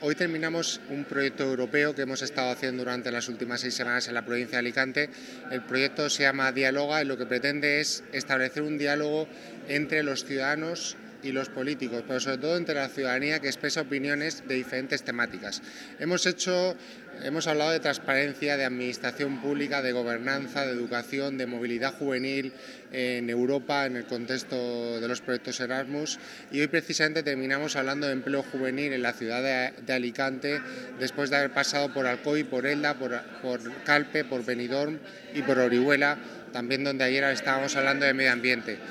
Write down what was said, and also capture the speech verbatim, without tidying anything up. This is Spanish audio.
Hoy terminamos un proyecto europeo que hemos estado haciendo durante las últimas seis semanas en la provincia de Alicante. El proyecto se llama Dialoga y lo que pretende es establecer un diálogo entre los ciudadanos y los políticos, pero sobre todo entre la ciudadanía que expresa opiniones de diferentes temáticas. Hemos hecho, hemos hablado de transparencia, de administración pública, de gobernanza, de educación, de movilidad juvenil en Europa en el contexto de los proyectos Erasmus, y hoy precisamente terminamos hablando de empleo juvenil en la ciudad de, de Alicante, después de haber pasado por Alcoy, por Elda, por, por Calpe, por Benidorm y por Orihuela, también donde ayer estábamos hablando de medio ambiente.